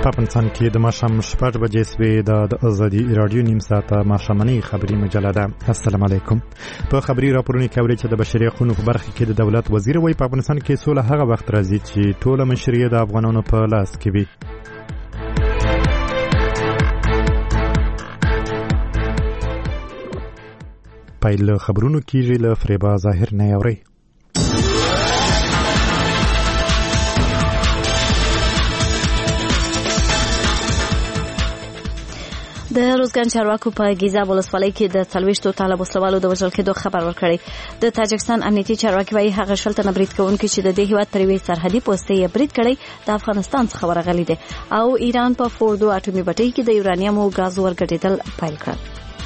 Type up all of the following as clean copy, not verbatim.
په افغانستان کې د ماښام 6 بجې سوې د ازادي رادیو نیم ساعته ماښامنۍ خبري مجله ده. السلام علیکم. په خبري راپورونو کې اورئ چې د بشري حقوقو په برخه کې د دولت وزیر وایي په افغانستان کې سوله هغه وخت راځي چې ټوله مشري د افغانانو په لاس کې وي. پایل خبرونو کېږي له فریبا ظاهر نه اورئ. د روزګان چارواکو په ګیزاب ولسوالۍ کې د 40 طالب وسلوالو د وژل کېدو خبر ورکړی. د تاجکستان امنیتي چارواکي وايي هغه شلته برید کوونکي چې د دې هیواد پر یوې سرحدي پوستې یې برید کړی د افغانستان څخه ورغلي دي او ایران په فوردو اټومي بټۍ کې د یورانیمو غاز ورګډېدل پیل کړل.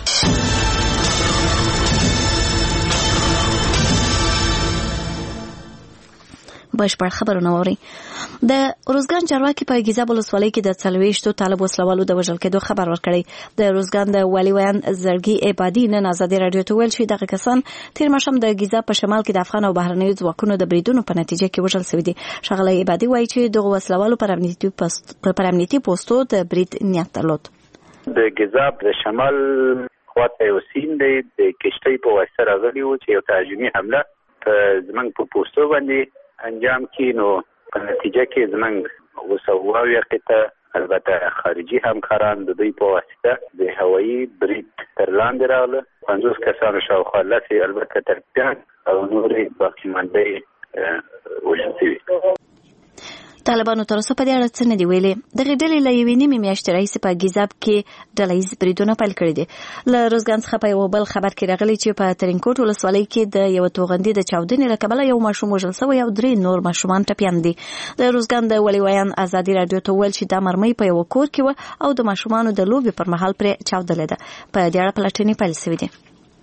بشپړ خبرونه اوري. د روزګان چارواکي په ګیزاب ولسوالۍ کې د 40 طالب وسلوالو د وژل کېدو خبر ورکړی. د روزګان د ولیوان زړګي عبادي نن ازادي رادیو ته ویل چې دغه کسان تیر ماښام د ګیزاب په شمال کې د افغان او بهرنیو ځواکونو د بریدونو په نتیجه کې وژل شوي دي. ښاغلی عبادي وایي چې دغه وسلوالو پر امنیتي پوسټو د برید نیت درلود. د ګیزاب د شمال خواته یو سیند دی د کشتۍ په واسطه راغلی و چې یو تهاجمي حمله په زموږ په پوسټو باندې انجام کی. نو په نتیجه کې زموږ وسوواوی قطه البته خارجي همکاران د دوی په واسطه د هوایي برید تر لاندې راغله. 50 کسانو شاوخوا لسې البته ترکیان او نورې باقي مانده وژل شوي. طالبانو تر اوسه په دې اړه څه نه دي ویلي. دغه ډلې له یوې نیمې میاشتې راهیسې په ګیزاب کې ډلهییز بریدونه پیل کړي دي. له روزګان څخه په یو بل خبر کې راغلی چې په ترینکوټ ولسوالۍ کې د یو توغندي د چاودنې له کبله یو ماشوم وژل شوی او 3 نور ماشومان ټپیان دي. د روزګان د ولیوان ازادي رادیو ته ویل چې دا مرمۍ په یو کور کې و او د ماشومانو د لوبې پر مهال پرې چاودلې ده. په دې اړه پلټنې پیل شوې دي.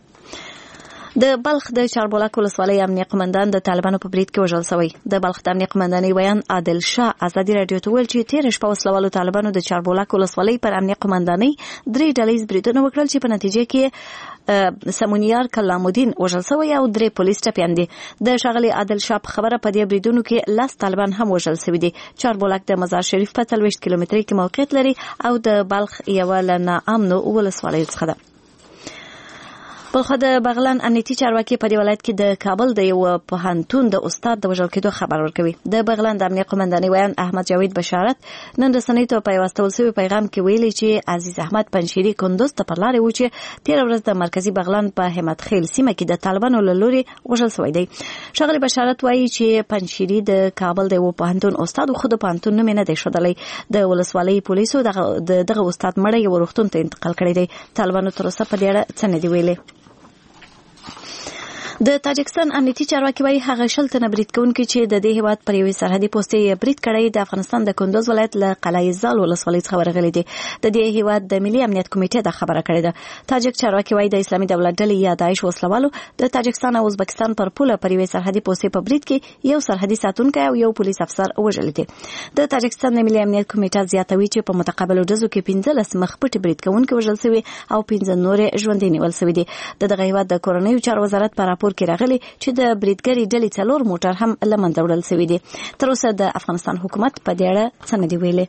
د بلخ د چاربولاک ولسوالۍ امنیه قومندان د طالبانو په برید کې وژل شوی. د بلخ د امنیه قومندانۍ بیان عادل شاه ازادي رادیو ته ویل چې تیر شپه وسلوالو طالبانو د چاربولاک ولسوالۍ پر امنیه قومندانۍ 3 ډلهییز بریدونه وکړل چې په نتیجه کې سمونیار کلامالدین وژل شوی او 3 پولیس ټپیان دي. د ښاغلي عادل شاه په خبره په دې بریدونو کې 10 طالبان هم وژل شوي دي. چاربولاک د مزار شریف په 40 کیلومترۍ کې موقعیت لري او د بلخ یوه له ناامنو ولسوالیو څخه ده. بلخو د بغلان امنیتي چارواکي په دې ولایت کې د کابل د یو پوهنتون د استاد د وژل کېدو خبر ورکوي. د بغلان د امنیه قومندانۍ ویان احمد جاوید بشارت نن رسنۍ ته په یو استول شوي پیغام کې ویلي چې عزیز احمد پنشيري کندوز ته پر لارې و چې تیر ورځ د مرکزي بغلان په همت خیل سیمه کې د طالبانو له لوري وژل شوی دی. ښاغلی بشارت وایي چې پنشيري د کابل د یو پوهنتون استاد خو د پوهنتون نوم نه دی ښودلی. د ولسوالۍ پولیسو دغه استاد مړی یو روغتون ته انتقال کړی دی. طالبانو تر اوسه په دې اړه څه نه دی ویلي. د تاجکستان امنیتي چارواکي وايي هغه شلته برید کوونکي چې د دې هیواد پر یوې سرحدي پوستې برید کړی د افغانستان د کندوز ولایت له قلعه زال ولسوالۍ څخه ورغلي دي. د دې هیواد د ملي امنیت کمیټې د خبره کړې ده. تاجک چارواکي وايي د اسلامي دولت ډلې یا داعش وسلوالو د تاجکستان او ازبکستان پر پوله پر یوې سرحدي پوستې په برید کې یو سرحدي ساتونکی او یو پولیس افسر وژل دي. د تاجکستان د ملي امنیت کمیټه زیاتوي چې په متقابلو ډزو کې 15 مخ پټ برید کوونکي وژل شوي او 15 نور ژوندي نیول شوي دي. دغه هیواد د کورنیو چارو وزارت په راپور کې راغلي چې د بریدګري ډلې 4 موټر هم له منځه وړل شوي دي. تر اوسه د افغانستان حکومت په دې اړه څه نه دی ویلي.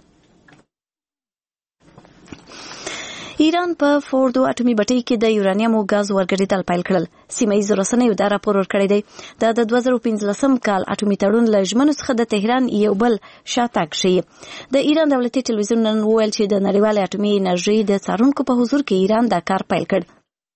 ایران په فوردو اټومي بټۍ کې د یورانیمو غاز ورګډېدل پیل کړل. سیمه ییزو رسنیو دا راپور ورکړی دی. دا د 2015 کال اټومي تړون له ژمنو څخه د تهران یو بل شاتګ ښیي. د ایران دولتي ټلویزیون نن وویل چې د نړیوالې اټومي انرژۍ د څارونکو په حضور کې ایران دا کار پیل کړ.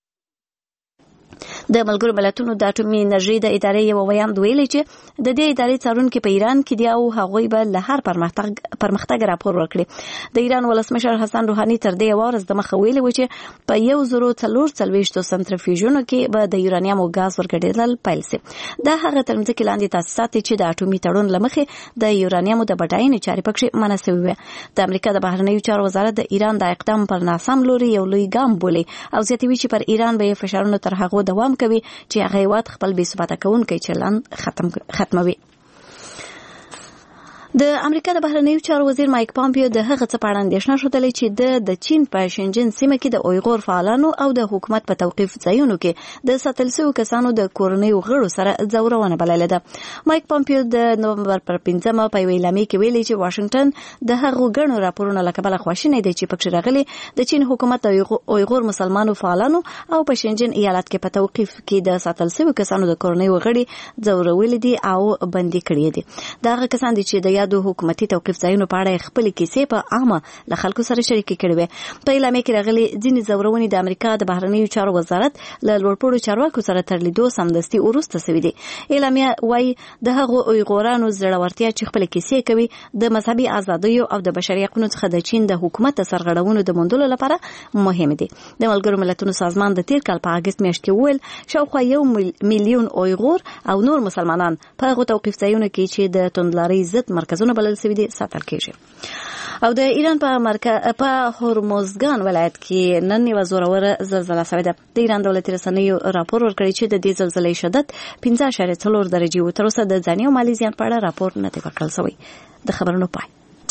د ملګرو ملتونو د اټومي انرژۍ د ادارې یو ویاند ویلي چې د دې ادارې څارونکي په ایران کې دي او هغوی به له هر پرمختګ راپور ورکړي. د ایران ولسمشر حسن روحاني تر دې ورځ د مخه ویلي و چې په 1044 سنټریفیوژونو کې به د یورانیمو غاز ورګډېدل پیل شي. دا هغه تر مځکې لاندې تاسیسات چې د اټومي تړون له مخې د یورانیمو د بډاینې چارې پکې منع شوې وې. د امریکا د بهرنیو چارو وزارت د ایران د اقدام پر ناسم لوري یو لوی ګام بولي او زیاتوي چې پر ایران به فشارونه تر هغه دوام کوي چې هغه هیواد خپل بې ثباته کوونکی چلند ختموي. د امریکا د بهرنیو چارو وزیر مایک پامپیو د هغه څه په اړه اندېښنه ښودلې چې د چین په شینجن سیمه کې د اویغور فعالانو او د حکومت په توقیف ځایونو کې د ساتل شویو کسانو د کورنیو غړو سره ځورونه بللې ده. مایک پامپیو د نومبر پر 5مه په یوې اعلامیه کې ویلي چې واشنگټن د هغو ګڼو راپورونو له کبله خواشینی دی چې پکې راغلي د چین حکومت د اویغور مسلمانو فعالانو او په شینجن ایالت کې په توقیف کې د ساتل شویو کسانو د کورنیو غړي ځورولې دي او بندي کړي دي. دا هغه کسان دي چې د یادو حکومتي توقیف ځایونو په اړه خپل کیسې په عامه له خلکو سره شریکې کړې وې. په اعلامیه کې راغلي ځینې ځورونې د امریکا د بهرنیو چارو وزارت له لوړپوړو چارواکو سره تر لیدو سمدستي وروسته شوي دي. اعلامیه وایي د هغو اویغورانو زړورتیا چې خپل کیسې کوي د مذهبي ازادیو او د بشري حقوقو څخه د چین د حکومت د سرغړونو د موندلو لپاره مهم دي. د ملګرو ملتونو سازمان د تیر کال په اگست میاشت کې وویل شاوخوا 1 میلیون اویغور او نور مسلمانان په هغو توقیف ځایونو کې چې د توندلارۍ ضد مرکزونه بلل شوي دي ساتل کېږي. او د ایران په هرمزګان ولایت کې نن یوه زوروره زلزله شوې ده. د ایران دولتي رسنیو راپور ورکړی چې د دې زلزلې شدت 5.4 درجې و. تر اوسه د ځاني او مالي زیان په اړه راپور نه دی ورکړل شوی. د خبرونو پای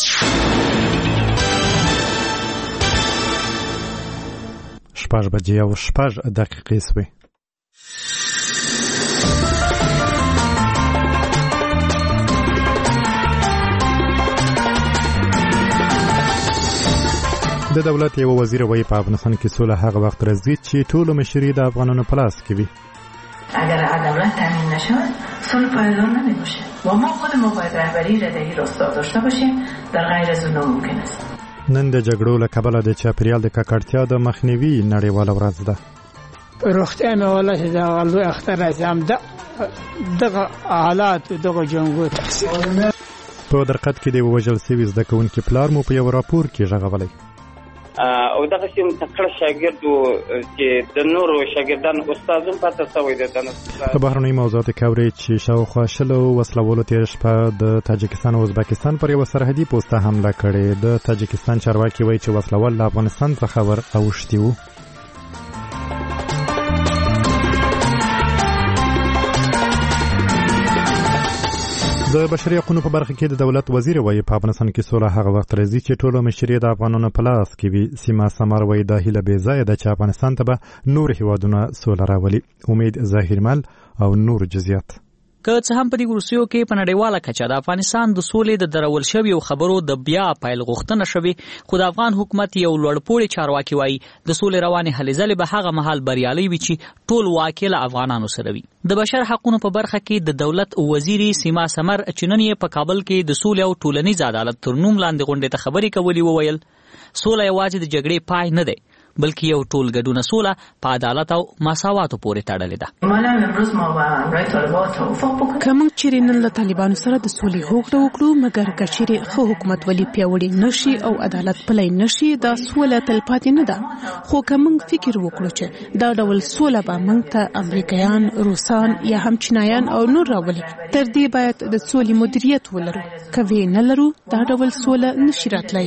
6:06 شوې. د دولت یو وزیر وایي په افغانستان کې سوله هغه وخت راځي چې ټول مشري د افغانانو په لاس کې وي. اگر عدالت تامین نشود صلح پایدار نمیشه و ما خودمون باید رهبری ردهی راستا داشته باشیم در غیر از اون ناممکن است. نن د جګړو له کبله د چاپیریال د ککړتیا د مخنیوي نړیواله ورځ ده. روغتیا مې ولا چې دا غلو اختر راځم دغه حالات دغه جنګو په درقت کې د وژل سوي زده کوونکي پلار مو په یو راپور کې غږولی او دغه سیم تکړه شاګردو چې د نورو شاګردانو استادو پاتې شوی دی. په بهرنۍ موضوعاتو کې اوري چې شاوخوا 60 وسلوالو تیر شپه د تاجکستان او ازبکستان پر یو سرحدي پوسټه حمله کړې. د تاجکستان چارواکي وایي چې وسلوال له افغانستان څخه ور اوښتي وو. د بشري حقوقو په برخه کې د دولت وزیر وایي په افغانستان کې سوله هغه وخت راځي چې ټولو مشري د افغانانو په لاس کې وي. سیمه سمر وایي دا هیله بې ځایه ده چې افغانستان ته به نور هیوادونه سوله راولي. امید ظاهرمل او نور جزئیات. که څه هم په دې وروستیو کې په نړیواله کچه د افغانستان د سولې د درول شویو خبرو د بیا پیل غوښتنه شوې، خو د افغان حکومت یو لوړپوړی چارواکي وایي د سولې روانې هلې ځلې به هغه مهال بریالۍ وي چې ټول واقع له افغانانو سره وي. د بشر حقوقو په برخه کې د دولت وزیري سیما سمر چې نن یې په کابل کې د سولې او ټولنیز عدالت تر نوم لاندې غونډې ته خبرې کولې وویل سوله یوازې د جګړې پای نه دی بلکې یو ټول ګډونه سوله په عدالت او مساواتو پورې تړلې ده. کوم چې نن له طالبانو سره د سولې هوکړه وکړو مګر کچېرې خو حکومت ولې پیاوړی نشي او عدالت پلی نشي دا سوله تلپاتې نه ده. خو کوم فکر وکړو چې دا ډول سوله به موږ ته امریکایان، روسان یا هم چینایان او نور راولي. تر دې باید د سولې مدیریت ولرو. کوي نه لرو دا ډول سوله نشي راتلای.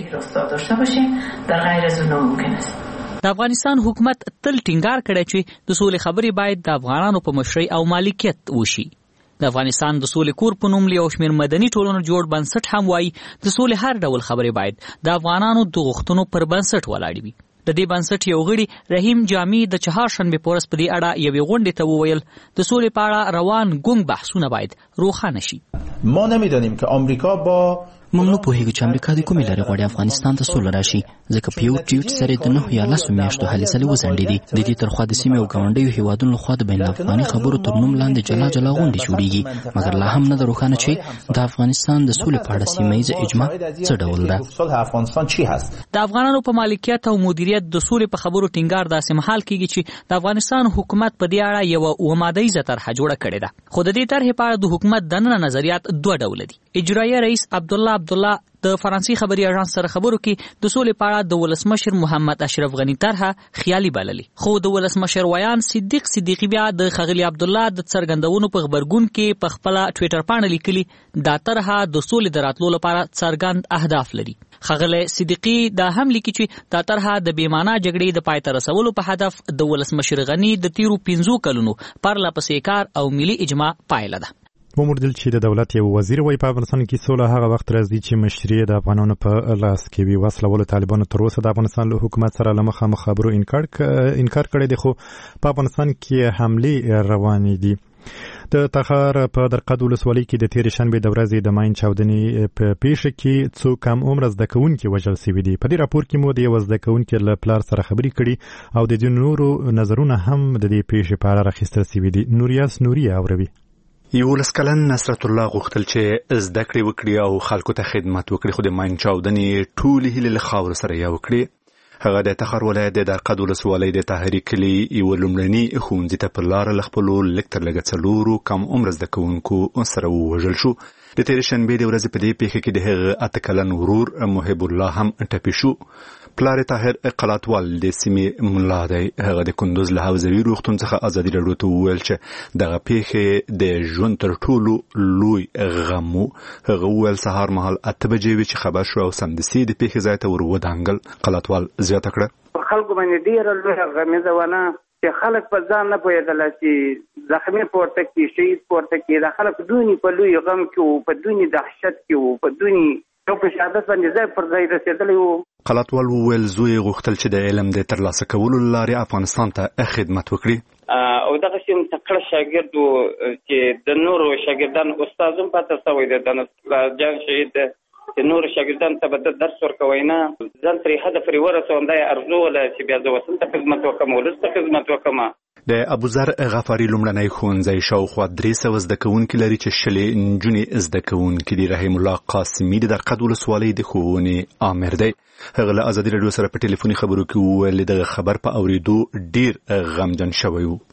د افغانستان حکومت تل ټینګار کړی چې د سولې خبرې باید د افغانانو په مشرۍ او مالکیت وشي. د افغانستان د سولې کور په نوم یو شمېر مدني ټولنو جوړ بنسټ هم وایي د سولې هر ډول خبرې باید د افغانانو د غوښتنو پر بنسټ ولاړې وي. د دې بنسټ یو غړي رحیم جامی د چهارشنبې په ورځ په دې اړه یوې غونډې ته وویل د سولې په اړه روان ګونګ بحثونه باید روښانه شي. ما نمیدانیم که آمریکا با موږ نه پوهیږو چې امریکا د کومې لارې غواړي افغانستان ته سوله راشي ځکه په یو ټویټ سره د 9 یا 10 میاشتو هلې ځلې وځنډېدې. د دې ترخوا د سیمې او ګاونډیو هیوادونو لخوا د بین الافغاني خبرو تر نوم لاندې جلا جلا غونډې جوړیږي مګر لا هم نه ده روښانه چې د افغانستان د سولې په اړه سیمه ییزه اجماع څه ډول ده. د افغانانو په مالکیت او مدیریت د سولې په خبرو ټینګار داسې مهال کیږي چې د افغانستان حکومت په دې اړه یو اومادهیزه طرحه جوړه کړې ده. خو د دې طرحې په اړه د حکومت دننه نظریات دوه ډول دي. اجرایه رئیس عبدالله د فرانسې خبري اژانس سره خبرو کې د سولې په اړه د ولسمشر محمد اشرف غنی طرحه خیالي بللې. خو د ولسمشر ویان صدیق صدیقی بیا د خغلی عبدالله د څرګندونو په خبرګون کې په خپل ټوئیټر باندې لیکلي دا طرحه د سولې د راتلو لپاره څرګند اهداف لري. خغلی صدیقی دا هم لیکي چې دا طرحه د بیمانه جګړې د پای ته رسولو په هدف د ولسمشر غنی د تیرو 15 کلونو پرله پسې کار او ملي اجماع پایله ده. ومردل چې د دولت یو وزیر وایي په افغانستان کې سوله هغه وخت راځي چې مشري د افغانانو په لاس کې وي. وسله طالبانو تر اوسه د افغانستان له حکومت سره له مخامخ خبرو انکار کړی دی، خو په افغانستان کې حملې روانې دي. د تخار په درقد ولسوالۍ کې د تېرې شنبې د ورځې د ماین چاودنې په پیښه کې څو کم عمره زده کوونکي وژل شوي دي. په دې راپور کې مو د یو زده کوونکي له پلار سره خبرې کړي او د دې نورو نظرونه هم د دې پیښې په اړه راخیستل شوي دي. نوریاس نوري اوروي. 11 کلن نصرت الله غوښتل چې زده کړې وکړي او خلکو ته خدمت وکړي، خو د ماین چاودنې ټولې هیلې له خاورو سره یو کړې. هغه د تخار ولایت د درقد ولسوالۍ د طاهري کلي یو لومړني ښوونځي ته په لاره له خپلو لږ تر لږه 4 کم عمره زده کوونکو سره ووژل شو. د تېرې شنبې د ورځې په دې پیښه کې د هغه 8 کلن ورور محب الله هم ټپي شو. پلار طاهر قلاتوال د سیمې ملا دی. هغه د کندوز له حوزوي روغتون څخه ازادي راډیو ته وویل چې دغه پیښه د ژوند تر ټولو لوی غم و. هغه وویل سهار مهال 8 بجې وې چې خبر شو او سمدستي د پیښې ځای ته ور ودانګل. قلاتوال زیاته کړه، خلکو باندې ډېره لویه غمیزه ونه چې خلک په ځان نه پوهېدل چې زخمي پورته کړي، شهید پورته کړي. د خلک دونی په لوی غم کې وو، په دونی دهشت کې وو، په دونی په شهادت باندې ځای پر ځای رسېدلی وو. قلاتوال وویل زوی غوښتل چې د علم د ترلاسه کولو لارې افغانستان ته خدمت وکړي او دغه سیم تکړه شاګرد چې د نورو شاګردانو استاد هم پاتې شوی دی. د جان شهید د نورو شاګردانو ته به درس ورکوي نه ځان ترې هدف لري ورسوم. دا ارزو ولا چې بیا زه وسم ته خدمت وکم، ولسته خدمت وکم. د ابوذر غفاری لومړنی ښوونځی شاوخوا 300 زده کوونکي لري چې شلې نجونې زده کوونکي دي. رحیم الله قاسمي د درقد ولسوالۍ د ښوونې آمر دی. هغه له ازادي راډیو سره په ټلیفوني خبرو کې وویل دغه خبر په اوریدو ډیر غمجن شوی و.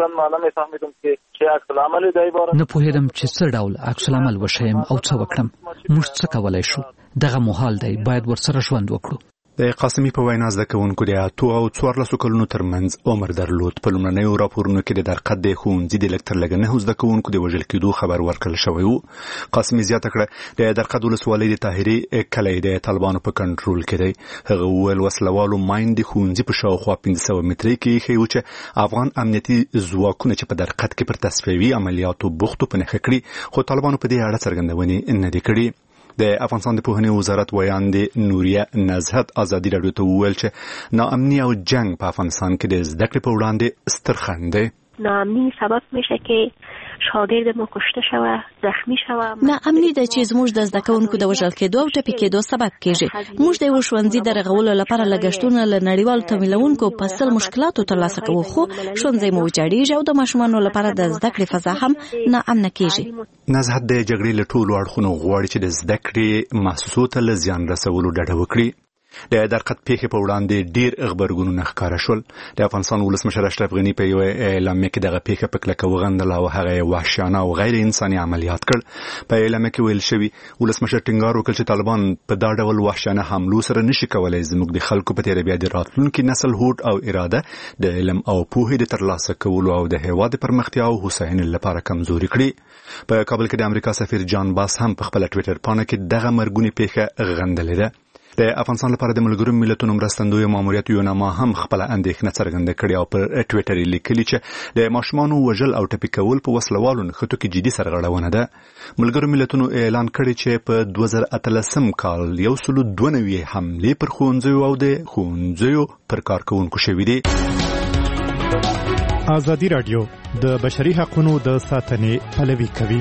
نه پوهېدم چې څه ډول عکس العمل وښیم او څه وکړم. موږ څه کولی شو؟ دغه محال دی، باید ورسره ژوند وکړو. د قاسمي په وینا زده کوونکو د 8 او 14 کلونو ترمنځ عمر درلود. په لومړنیو راپورونو کې د درقد د ښوونځي د لږ تر لږه 9 زده کوونکو د وژل کېدو خبر ورکړل شوی و. قاسمي زیاته کړه د درقد ولسوالۍ د طاهري کلی د طالبانو په کنټرول کې دی. هغه وویل وسلوالو ماین د ښوونځي په شاوخوا 500 مترۍ کې ایښی و چې افغان امنیتي ځواکونه چې په درقد کې پر تصفیوي عملیاتو بوختو په نښه کړي، خو طالبانو په دې اړه څرګندونې نه دي کړي. د افغانستان د پوهنې وزارت ویاندې نوریه نزهت ازادي راډیو ته وویل چې ناامني او جنگ په افغانستان کې د زده کړې په وړاندې ستر خنډ دی. ناامنی سبب میشه که شاگرد ما کشته شوه، زخمی شوه. ناامنی د چې زموږ د زده کوونکو د وژل کېدو او ټپي کېدو سبب کېږي. موږ د یو ښوونځي د رغولو لپاره لګښتونه له نړیوالو تمویلونکو په سل مشکلاتو ترلاسه کوو، خو ښوونځی مو ویجاړېږي او د ماشومانو لپاره د زده کړې فضا هم ناامنه کېږي. نزهت د جګړې له ټولو اړخونو غواړي چې د زده کړې مؤسسو ته له زیان رسولو ډډه وکړي. د درقد پیښې په وړاندې ډیر غبرګونونه ښکاره شول. د افغانستان ولسمشر اشرف غني په یو اعلامیه کې دغه پیښه په کلکه وغندله او هغه وحشیانه او غیر انساني عملیات کړ. په اعلامیه کې ویل شوی ولسمشر ټینګار وکړ چې طالبان په دا ډول وحشیانه حملو سره نشي کولای زموږ د خلکو په تیره بیا د راتلونکي نسل هوډ او اراده د علم او پوهې د ترلاسه کولو او د هیواد پرمختیا او هوساینې لپاره کمزوري کړي. په کابل کې د امریکا سفیر جان باس هم په خپل ټوئیټر پاڼه کې دغه مرګونی پیښه غندلې ده. د افغانستان لپاره د ملګرو ملتونو مرستندوی ماموریت یوناما هم خپل اندېښنه څرګنده کړې او پر ټوئیټر یې لیکلي چې د ماشومانو وژل او ټپي کول په وسلوالو نښتو کې جدي سرغړونه ده. ملګرو ملتونو اعلان کړی چې په 2018 کال 192 حملې پر ښوونځیو او د ښوونځیو پر کارکوونکو شوې دي. ازادي راډیو د بشري حقوقو د ساتنې پلوي کوي.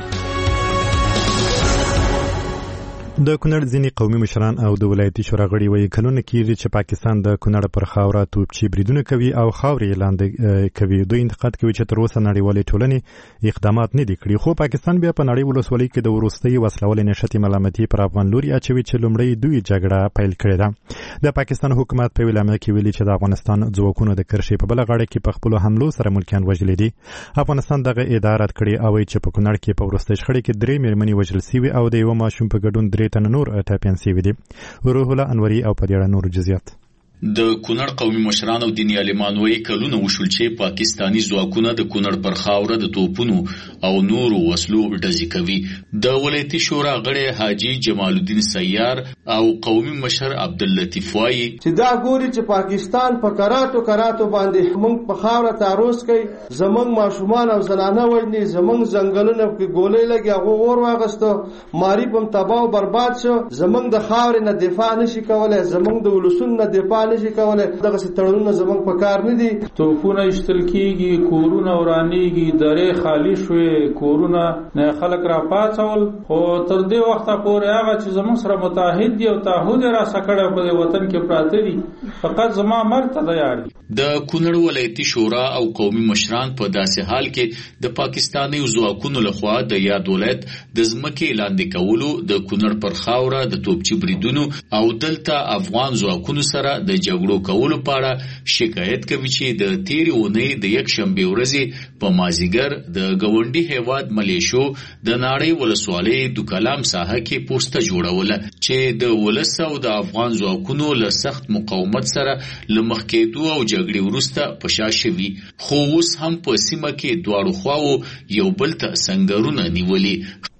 د کونړ ځینې قومي مشران او د ولایتي شورا غړي وایي کلونه کېږي چې پاکستان د کونړ پر خاوره توپچي بریدونه کوي او خاورې لاندې کوي. دوی انتقاد کوي چې تر اوسه نړیوالې ټولنې اقدامات نه دي کړي، خو پاکستان بیا په نړۍ ولسوالۍ کې د وروستۍ وسلوالې نشتې ملامتي پر افغان لوري اچوي چې لومړی دوی جګړه پیل کړې ده. د پاکستان حکومت په اعلامیه کې ویلي چې د افغانستان ځواکونو د کرښې په بله غاړه کې په خپلو حملو سره ملکیان وژلي دي. افغانستان دغه ادعا رد کړې او چې په کونړ کې په وروستۍ شخړې کې 3 مېرمنې وژل شوي او د یو ماشوم په ګډون 3 تنه نور ټپیان شوي دي. روح الله انوري او په دې اړه نور جزئیات. د کونړ قومي مشران او دیني عالمان وایي کلونه وشول چې پاکستاني ځواکونه د کونړ پر خاوره د توپونو او نورو وسلو ډزې کوي. د ولایتي شورا غړی حاجي جمال الدین سیار او قومي مشر عبداللطیف وایي چې دا ګوري چې پاکستان په کراتو باندې موږ په خاوره تعرض کوي، زمونږ ماشومان او زنانه وژني، زمونږ ځنګلونه کې ګولۍ لګي، هغه اور واغسته، ماری په تباہ او برباد شو. زمونږ د خاورې نه دفاع نشي کولای، زمونږ د ولسونو نه دفاع نشي کولای. دغه تړونونه زمونږ په کار نه دي. توپونه اشتل کیږي، کورونه ورانیږي، درې خالی شوې، کورونه نه خلک را پاتول. خو تر دې وخته پورې هغه چې زمونږ سره متحد دی او تعهد را سکړه په وطن کې پراته دي، فقط زما مرګ ته تیار دي. د کونړ ولایتي شورا او قومي مشران په داسې حال کې د پاکستاني ځواکونو لخوا د یاد ولایت د ځمکې لاندې کولو، د کونړ پر خاوره د توپچي بریدونو او دلته افغان ځواکونو سره د جګړو کولو په اړه شکایت کوي چې د تیرې اونۍ د یکشنبې ورځې په مازیګر د ګاونډي هیواد ملیشو د ناړۍ ولسوالۍ د کلام ساحه کې پوسټه جوړوله چې د ولس او د افغان ځواکونو له سخت مقاومت سره له مخکېدو او جګړې وروسته په شا شوي، خو اوس هم په سیمه کې دواړو خواو یو بل ته سنګرونه نیولي.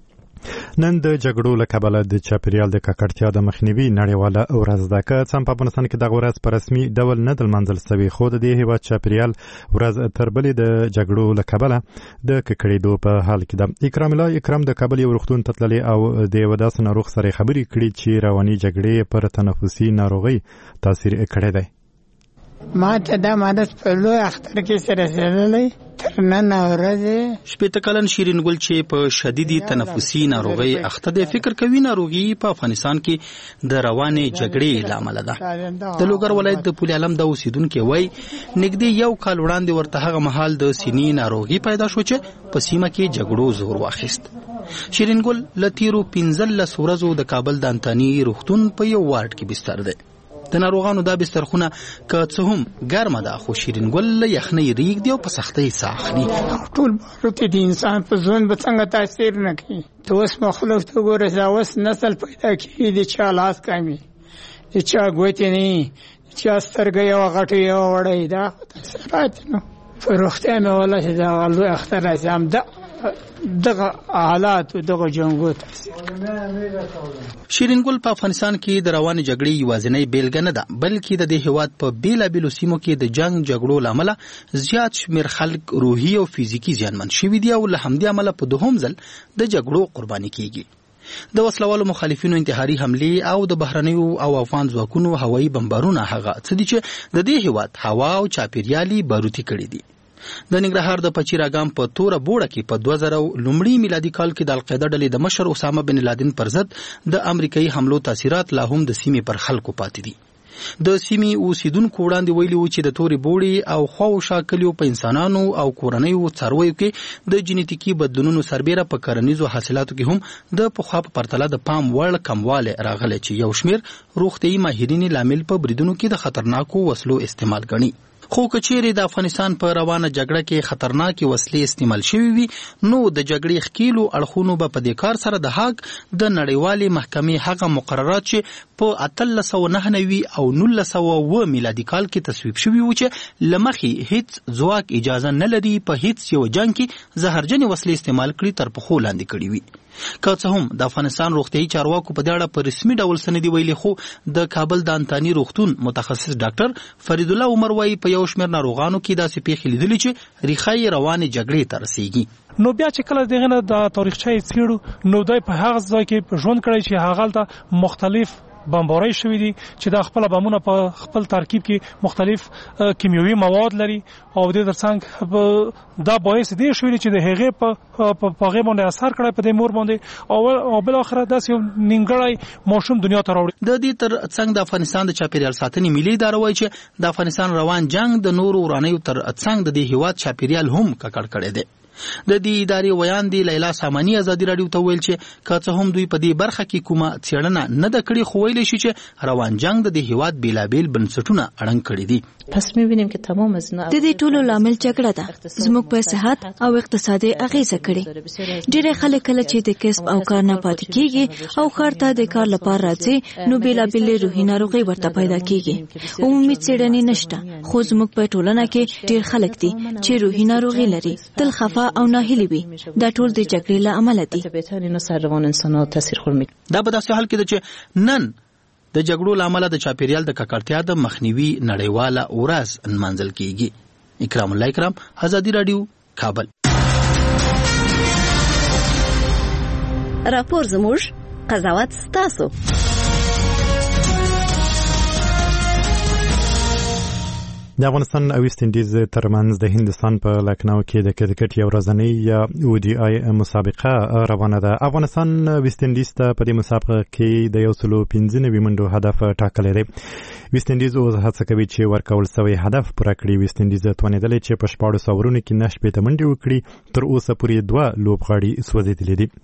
نن د جګړو له کبله د چاپیریال د ککړتیا د مخنیوي نړیواله ورځ ده. که څه هم په افغانستان کې دغه ورځ په رسمي ډول نه ده لمانځل سوې، خو د دې هېواد چاپیریال ورځ تر بلې د جګړو له کبله د ککړېدو په حال کې ده. اکرام الله اکرام د کابل یو روغتون ته تللې او د یوه داسې ناروغ سره خبرې کړي چې رواني جګړې پر تنفسي ناروغۍ تاثیر کړی دی. ما ته دا مادت په لوی اختر کې سره رسېدلی تر نن ورځې. شپېته کلن شیرین ګل چې په شدیدي تنفسي ناروغۍ اخته دی، فکر کوي ناروغي په افغانستان کې د روانې جګړې له امله ده. د لوګر ولایت د پولي علم د اوسیدونکو وایي نږدې یو کال وړاندې ورته هغه مهال د سینې ناروغي پیدا شو چې په سیمه کې جګړو زور واخیست. شیرین ګل له تیرو 15 ورځو د کابل د انتاني روغتون په یو وارډ کې بستر دی. د ناروغانو دا بسترخونه که څه هم ګرمه ده، خو شیرین ګل له یخنۍ ریږدي او په سختۍ ساه اخلي. ټول باروتې د انسان په ژوند به څنګه تاثیر نه کوي. ته اوس مخلوق ته ګوره چې اوس نسل پیدا کېږي، د چا لاس کامي، د چا ګوتې نه وي، د چا سترګه یوه غټه یوه وړی، دا خو تاثیرات نو په روغتیا مې والله چې دغه لوی اختر راځي هم دغه حالات او دغه جنګو تاثیر. شیرین ګل په افغانستان کې د روانې جګړې یوازینۍ بیلګه نه ده، بلکې د دې هېواد په بېلابېلو سیمو کې د جنګ جګړو له امله زیات شمېر خلک روحي او فزیکي زیانمن شوي دي او له همدې امله په دوهم ځل د جګړو قرباني کیږي. د وسلوالو مخالفینو انتحاري حملې او د بهرنیو او افغان ځواکونو هوایي بمبارونه هغه څه دي چې د دې هېواد هوا او چاپیریالي باروتي کړي دي. د ننګرهار د پچیر اګام په توره بوړه کې په 2000 لومړي میلادي کال کې د القاعده ډلې د مشر اسامه بن لادن پر ضد د امریکایي حملو تاثیرات لا هم د سیمې پر خلکو پاتې دي. د سیمې اوسیدونکو وړاندې ویلي وو چې د تورې بوړې او خواوشا کلیو په انسانانو او کورنیو څارویو کې د جینیتیکي بدلونونو سربیره په کرنیزو حاصلاتو کې هم د پخوا په پرتله د پام وړ کموالی راغلی چې یو شمېر روغتیایي ماهرین لامل په بریدونو کې د خطرناکو وسلو استعمال ګڼي. خو کچېرې د افغانستان په روانه جګړه کې خطرناکې وسلې استعمال شوي وي، نو د جګړې ښکیلو اړخونو به په دې کار سره د هاګ د نړیوالې محکمې هغه مقررات چې په 1899 او 1902 میلادي کال کې تصویب شوي وو چې له مخې هیڅ ځواک اجازه نه لري په هیڅ یو جنګ کې زهرجنې وسلې استعمال کړي تر پښو لاندې کړي وي. که څه هم د افغانستان روغتیایي چارواکو په دې اړه په رسمي ډول څه نه دي ویلي، خو د کابل د انتاني روغتون متخصص ډاکټر فرید الله عمر وایي په یو شمېر ناروغانو کې داسې پیښې لیدلې چې ریښه یې روانې جګړې ته رسیږي. نو بیا چې کله دغه د تاریخچه یې څېړو، نو دوی په هغه ځای کې په ژوند کړی چې هغه هلته مختلف بمبارۍ شوي دي چې دا خپل بمونه په خپل ترکیب کې مختلف کیمیاوي مواد لري او د ترڅنګ دا باعث دی شوی چې د هغې په هغې باندې اثر کړی په دې مور باندې او بل اخره داسې یو نیمګړی ماشوم دنیا ته راوړي. د دې ترڅنګ د افغانستان د چاپیریال ساتنې ملي اداره وایي چې د افغانستان روان جنگ د نورو ورانیو ترڅنګ د دې هېواد چاپیریال هم ککړ کړی دی. د دې ادارې ویاندې لیلا سامانی ازادي راډیو ته ویل چې که څه هم دوی په دې برخه کې کومه څېړنه نه ده کړې، خو ویلی شي چې روان جنګ د دې هېواد بېلابېل بنسټونه اړنګ کړي دي. پس می‌بینیم که تمام از د دې ټولو لامل جګړه ده، زموږ په صحت او اقتصادي اغیزه کړي. ډېر خلک کله چې د کسب او کار نه پاتې کیږي او ښار ته د کار لپاره راځي، نو بېلابېلې روحي ناروغۍ ورته پیدا کیږي. عمومي څېړنې نشته، خو زموږ په ټولنه کې ډېر خلک دي چې روحي ناروغي لري، تل خفه او ناهیلي وي. دا ټول د جګړې له امله دي. دا په داسې حال کې ده چې نن د جګړو لامل د چاپیریال د ککړتیا د مخنیوي نړیواله ورځ نمانځل کیږي. اکرام الله اکرام، آزادی رادیو، کابل. راپور زموږ، قضاوت ستاسو. د افغانستان او ویسټ انډیز ترمنځ د هندستان په لکنو کې د کرکټ یو ورځنۍ یا ODI مسابقه روانه ده. افغانستان ویسټ انډیز ته په دې مسابقه کې د 195 منډو هدف ټاکلی دی. ویسټ انډیز اوس هڅه کوي چې ورکول شوی هدف پوره کړي. ویسټ انډیز توانیدلی چې په 14 اورونو کې 9 منډې وکړي. تر اوسه پورې 2 لوبغاړي سوځېدلي دي.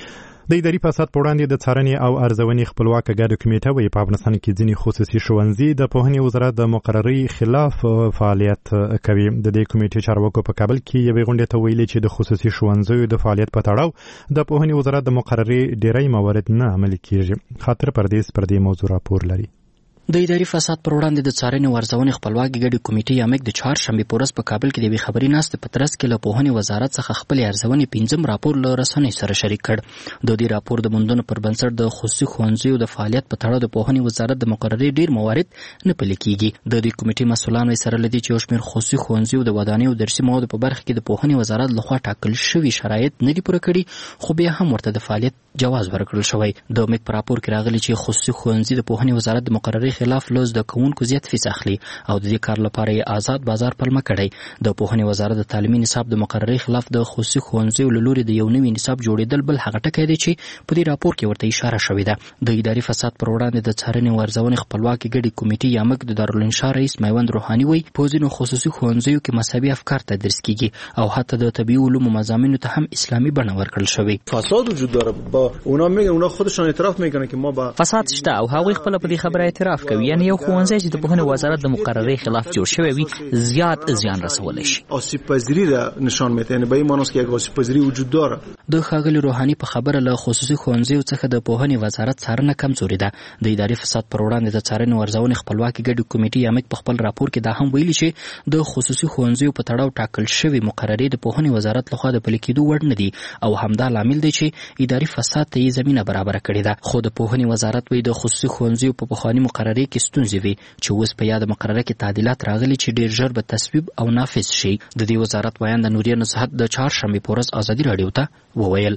د اداري فساد په وړاندې د څارنې او ارزونې خپلواکه ګډه کمیټه وایي په افغانستان کې ځینې خصوصي ښوونځي د پوهنې وزارت د مقررۍ خلاف فعالیت کوي. د دې کمیټې چارواکو په کابل کې یوې غونډې ته ویلي چې د خصوصي ښوونځیو د فعالیت په تړاو د پوهنې وزارت د مقررۍ ډیری موارد نه عملي کیږي. خاطر پردیس پر دې موضوع راپور لري. د اداري فساد پر وړاندې د څارنې او ارزونې خپلواکه ګډه کمیټې یامک د چهارشنبې په ورځ په کابل کې د یوې خبري ناستې په ترڅ کې له پوهنې وزارت څخه خپل ارزونې 5م راپور له رسنیو سره شریک کړ. د دې راپور د موندنو پر بنسټ د خصوصي ښوونځیو د فعالیت په تړاو د پوهنې وزارت د مقررې ډیر موارد نه پلي کیږي. د دې کمیټې مسؤلان وایي سره لدی چې یو شمېر خصوصي ښوونځیو د ودانیو او درسي موادو په برخه کې د پوهنې وزارت لخوا ټاکل شوي شرایط نه دي پوره کړي، خو بیا هم ورته د فعالیت جواز ورکړل شوی. د میک په راپور کې راغلي چې خصوصي ښوونځي د پوهنې وزارت د مقررې خلاف لوز د کوونکو زیات فیس اخلي او د دې کار لپاره یې آزاد بازار پلمه کړی. د پوهنې وزارت د تعلیمي نصاب د مقررې خلاف د خصوصي ښوونځیو له لوري د یو نوي نصاب جوړېدل بل هغه ټکی دی چې په دې راپور کې ورته اشاره شوې ده. د اداري فساد پر وړاندې د څارنې او ارزونې خپلواکه ګډه کمیټې یامک د دارالانشا رئیس میوند روحاني وایي په ځینو خصوصي ښوونځیو کې مذهبي افکار تدریس کیږي او حتی د طبیعي علومو مضامینو ته هم اسلامي بڼه ورکړل شوې. فساد وجود داره. با اونا میگن، اونا خودشون اعتراف میکنن که ما با فساد شته او هغوی خپل په دې خبره اعتراف کوي. یعنی یو ښوونځی چې د پوهنې وزارت د مقررې خلاف جوړ شوی وي زیات زیان رسولی شي. آسیب پذیری را نشان میده، یعنی به این معنی است که یک آسیب پذیری وجود داره. د ښاغلي روحاني په خبره له خصوصي ښوونځیو څخه د پوهنې وزارت څارنه کمزورې ده. د اداري فساد پر وړاندې د څارنې او ارزونې خپلواکه ګډه کمیټې یامک په خپل راپور کې دا هم ویلي چې د خصوصي ښوونځیو په تړاو ټاکل شوي مقررې د پوهنې وزارت لخوا د پلي کېدو وړ نه دي او همدا لامل دی چې اداري فساد ته یې زمینه برابره کړې ده. خو د پوهنې وزارت وایي د خصوصي ښوونځیو په پخواني مقررې کې ستونزې وي چې اوس په یاد مقرره کې تعدیلات راغلي چې ډیر ژر به تصویب او نافذ شي. د دې وزارت بیان د نوریا نصحت د چهارشنبې په ورځ ازادي رادیو ته وویل.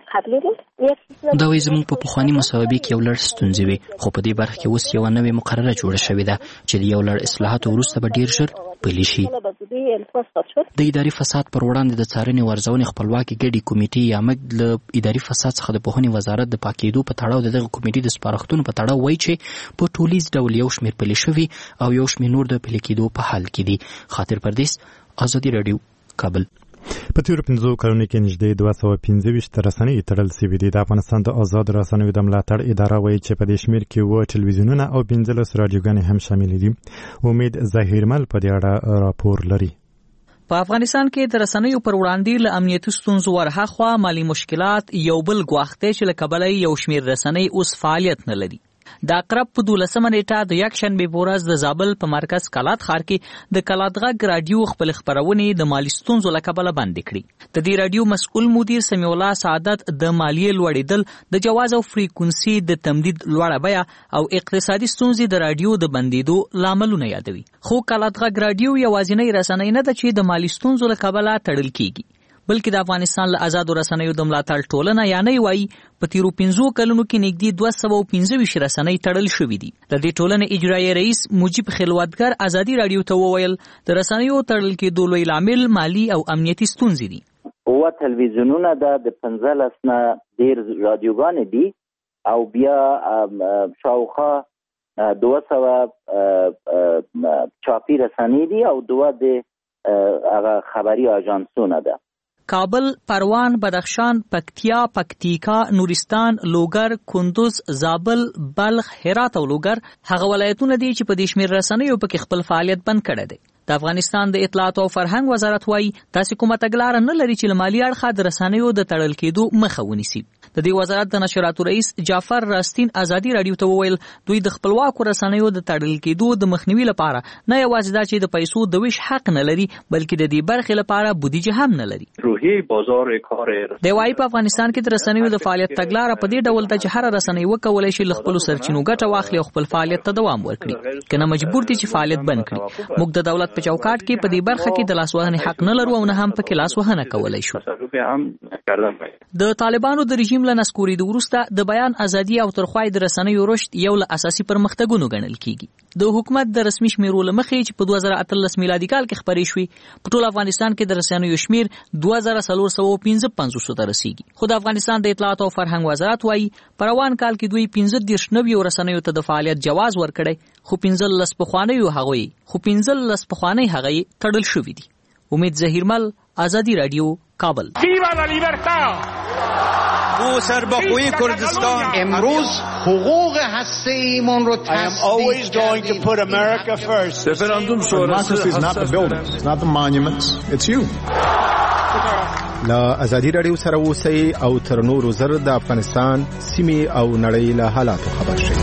دا وایي زموږ په پخواني مسابقې کې یو لړ ستونزې وي، خو په دې برخه کې اوس یو نوې مقرره جوړه شوې ده چې د یو لړ اصلاحاتو وروسته به ډیر ژر پلي شي. د اداري فساد پر وړاندې د څارنې او ارزونې خپلواکه ګډه کمیټې یامک له اداري فساد څخه د پوهنې وزارت د پاکېدو په تړاو دغه کمیټې د سپارښتنو په تړاو وایي چې په ټولیز ډول یو شمېر پلي شوي او یو شمېر نور د پلي کېدو په حال کې دي. خاطر پردیس، آزادي رادیو، کابل. په تیرو 5 کلونو کې نږدې 225 رسنۍ تړل شوې دي. د افغانستان د آزاد رسنیو د ملاتړ اداره وایي چې په دې شمېر کې 7 ټلویزیونونه او 15 رادیوګانې هم شامل دي. امید ظاهرمل په دې اړه راپور لري. په افغانستان کې د رسنیو پر وړاندې له امنیتي ستونزو ورهاخوا مالي مشکلات یو بل ګواښ دی چې له کبله یو شمېر رسنۍ اوس فعالیت نه لري. د اقرب په 12مه نیټه د یکشنبې په ورځ د زابل په مرکز کلات ښار کې د کلات غږ رادیو خپل خپرونې د مالي ستونزو له کبله بندې کړې. د دې رادیو مسؤل مدیر سمیع الله سعادت د مالیې لوړېدل، د جواز او فریکونسي د تمدید لوړه بیه او اقتصادي ستونزې د رادیو د بندېدو لاملونه یادوي. خو کلات غږ رادیو یوازینۍ رسنۍ نه ده چې د مالي ستونزو له کبله تړل کیږي، بلکې د افغانستان له آزادو رسنیو د ملاتړ ټولنه یعنی وایي په تیرو 5 کلونو کې نږدې 225 رسنۍ تړل شوې دي. د دې ټولنې اجرایي رئیس مجیب خلوتګر آزادي رادیو ته وویل د رسنیو تړل کېدو لوی لامل مالي او امنیتي ستونزې دي. او تلویزیونونه د 15 نه ډیر رادیوګانې دي او بیا شاوخوا 200 چاپی رسنۍ دي او 2 د خبري اژانسونه ده. کابل، پروان، بدخشان، پکتیا، پکتیکا، نورستان، لوګر، کندوز، زابل، بلخ، هرات او لوګر هغه ولایتونه دي چې په دې شمېر رسنیو پکې خپل فعالیت بند کړی دی. د افغانستان د اطلاعات او فرهنګ وزارت وایي تاسو کومه تګلاره نه لري چې له مالي اړخه د رسنیو د تړل کېدو مخه ونیسي. د دې وزارت د نشراتو رئیس جعفر راستین ازادي رادیو ته وویل دوی د خپلواکو رسنیو د تړل کېدو د مخنیوي لپاره نه یوازې دا چې د پیسو د ویش حق نه لري بلکې د دې برخې لپاره بودیجه هم نه لري. روحیه بازار کار د وايي په افغانستان کې د رسنیو د فعالیت تګلارې په دې ډول ته چې هر رسنۍ وکولای شي خپل سرچینو ګټه واخلي او خپل فعالیت ته دوام ورکړي کنه مجبور دي چې فعالیت بند کړي. موږ د دولت په چوکاټ کې په دې برخه کې د لاسوهنې حق نه لرو او نه هم پکې لاسوهنه کولای شو. د طالبانو د رژیم له نسکورېدو وروسته د بیان ازادي او ترخوای د رسنیو رشد یو له اساسي پرمختګونو ګڼل کیږي. د حکومت د رسمي شمیرو لمخې چې په 2018 میلادي کال کې خبرې شوې په ټول افغانستان کې د رسنیو شمیر 2455 ته رسیدي. خو د افغانستان د اطلاعات او فرهنګ وزارت وايي په روان کال کې دوی 15 نویو رسنیو ته د فعالیت جواز ورکړي خو 15 پخوانی هغوی تړل شوي دي. امید ظهیرمل، آزادی رادیو، کابل. او سربخوی کردستان امروز حقوق هسته‌ایمون رو تصدیق کردیم. Referendum is not the buildings, it's not the monuments, it's you. لا ازادي رادیو سره اوسئ او تر نورو زر د افغانستان سیمې او نړۍ له حالاتو خبر شئ.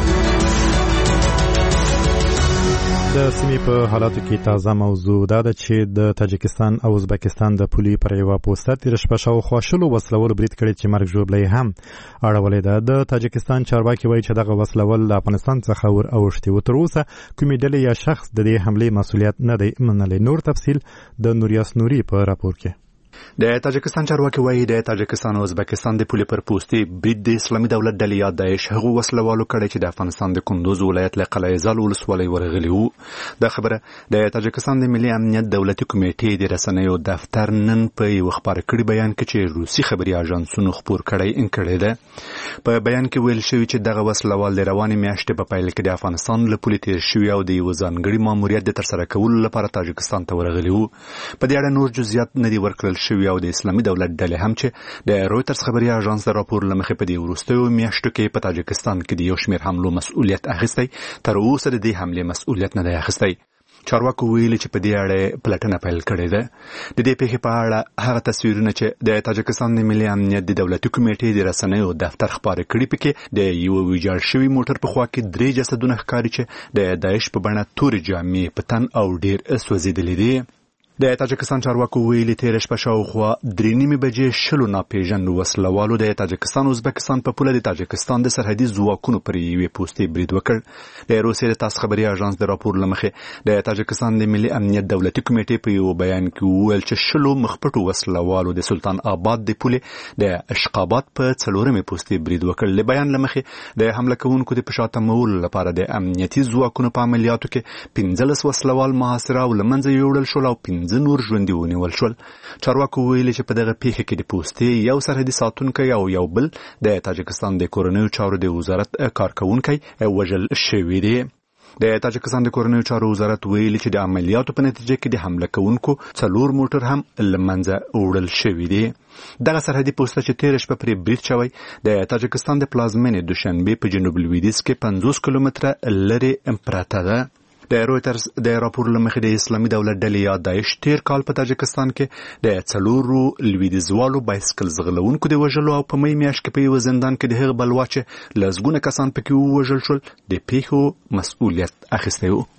د سیمې په حالاتو کې تازه موضوع دا ده چې د تاجکستان او ازبکستان د پولي پر یوه پوسټه تېره شپه شاوخوا شلو وسلوالو برید کړی چې مرګ ژوبله هم اړولې ده. د تاجکستان چارواکي وایي چې دغه وسلوال له افغانستان څخه ور اوښتي و. تر اوسه کومې ډلې یا شخص د دې حملې مسؤلیت نه دی منلی. نور تفصیل د نوریاس نوري په راپور کې. د تاجکستان چارواکي وایي د تاجکستان او ازبکستان د پولې پر پوستې برید د اسلامي دولت ډلې یا داعش هغو وسلوالو کړی چې د افغانستان د کندوز ولایت له قلعه زال ولسوالۍ ورغلي وو. دا خبره د تاجکستان د ملي امنیت دولتي کمیټې د رسنیو دفتر نن په یو خبر کړي بیان کې چې روسي خبري اژانسونو خبر کړی ده. په بیان کې ویل شوی چې دغه وسلوال د روانې میاشتې په پیل کې د افغانستان له پولې تیر شوی او د یو ځانګړي ماموریت د ترسره کولو لپاره تاجکستان ته ورغلي وو. په دې اړه نور جزئیات نه دي ورکړل شوي او د اسلامي دولت ډلې هم چې د رویټرز خبري اژانس د راپور لمخې په دې وروستیو میاشتو کې په تاجکستان کې د یو شمېر حملو مسؤلیت اخیستی، تر اوسه د دې حملې مسؤلیت نه دی اخیستی. چارواکو ویلي چې په دې اړه پلټنه پیل کړې ده. د دې پیښې په اړه هغه تصویرونه چې د تاجکستان د ملي امنیت د دولتي کمیټې د رسنیو دفتر خپاره کړي پکې د یو ویجاړ شوي موټر په خوا کې 3 جسدونه ښکاري چې د داعش په بڼه تورې جامې په تن او ډېر سوځېدلي دي. د تاجکستان چارواکو ویلي تېره شپه شاوخوا 3:30 بجې 10 ناپېژندو وسلوالو د تاجکستان او ازبکستان په پوله د تاجکستان د سرحدي ځواکونو پر یوې پوستې برید وکړ. د روسیې د تاس خبري اژانس د راپور لمخې د تاجکستان د ملي امنیت دولتي کمیټې په یو بیان کې وویل چې 10 مخپټو وسلوالو د سلطان آباد د پولې د اشقابات په 4مې پوستې برید وکړ. له بیان لمخې د حمله کوونکو د پشاتمولو لپاره د امنیتي ځواکونو په عملیاتو کې 15 وسلوال محاصره او له منځه یوړل شول او 15 نور ژوندي ونیول شول. چارواکو ویلي چې په دغه پیښه کې د پوستې یو سرحدي ساتونکی او یو بل د تاجکستان د کورنیو چارو د وزارت کارکونکی وژل شوي دي. د تاجکستان د کورنیو چارو وزارت ویلي چې د عملیاتو په نتیجه کې د حمله کوونکو 4 موټر هم له منځه وړل شوي دي. دغه سرحدي پوسټه چې تېره شپه پرې برید شوی د تاجکستان د پلازمینې دوشنبه په جنوب لویدیځ کې 50 کیلومتره لرې پرته ده. د رویټرز د راپور لمخې د اسلامي دولت ډلې یا داعش تیر کال په تاجکستان کې د 4 لویدیځوالو بایسکل ځغلونکو د وژلو او په مې میاشت کې په یو زندان کې د هغه بلوا چې لسګونه کسان پکې ووژل شول د پیښو مسؤلیت اخیستی و.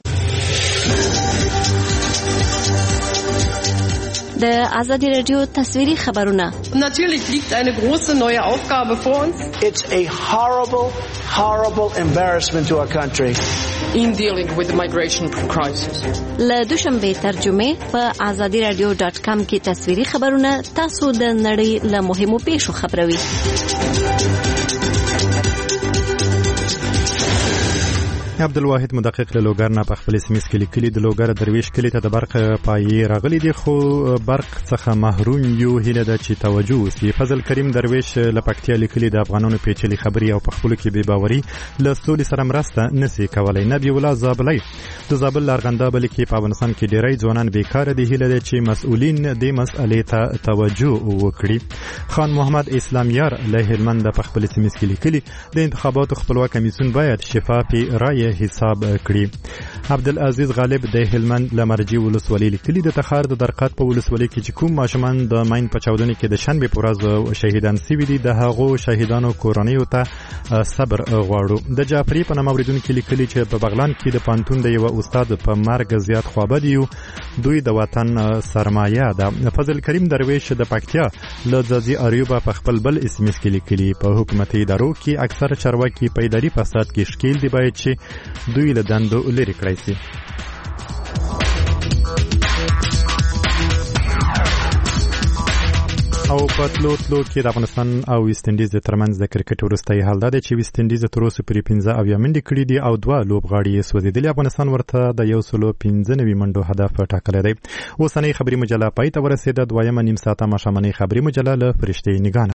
د آزادی رادیو تصویری خبرونه. Natürlich liegt eine große neue Aufgabe vor uns. It's a horrible embarrassment to our country. In dealing with the migration crisis. له دوشنبه ترجمه په azadiradio.com کې تصویری خبرونه تاسو د نړۍ له مهمو پیښو خبروي. عبدالواحد مدقق له لوګر نه په خپل سیمه کې لیکلي د لوګر درویش کلی ته د برق پای راغلي دي خو برق څخه محروم یو هله د چي توجه وسی. فضل کریم درویش له پکتیا لیکلي د افغانانو پیچلي خبري او په خپل کې بے باوري له سولې سره مرسته نسی کولای. نبی الله زابلی د زابل لارغنده بل کې په افغانستان کې ډیری ځوانان بیکاره دي هله د چي مسؤلین د مسئلې ته توجه وکړي. خان محمد اسلامیار له هلمند په خپل سیمه کې لیکلي د انتخاباتو خپلواک کمیسیون باید شفاف رائے حساب کړي. عبدالعزیز غالب د هلمند لمرجی ولسوالۍ لیکلي د تخار د درقات په ولسوالۍ کې چې کوم ماشومان د ماین په چاودنې کې د شنبې په ورځ شهیدان شوي دي د هغو شهیدانو کورنیو ته صبر غواړو. د جعفری په نامه اوریدونکي لیکلي چې په بغلان کې د پانتون د یو استاد په مرګ زیات خوابدي یو دوی د وطن سرمایه ده. فضل کریم درویش د پکتیا له ځاځي اریوبا په خپل بل اس ام اس کې لیکلي په حکومتي ادارو کې اکثر چارواکي په اداري فساد کې ښکیل دي باید چې دوی له دندو لرې کړای شي. او په تلو کې د افغانستان او ویسټ انډیز ترمنځ د کرکټ وروستۍ حال ده چې ویسټ انډیز تر اوسه پورې 15 منډې کړې دي او 2 لوبغاړي یې سوځېدلي. افغانستان ورته د 115 منډو هدف ټاکلی دی. اوسنۍ خبري مجله پای ته ورسېده. دویمه نیم ساعته ماښامنۍ خبري مجله له فرشتې نګان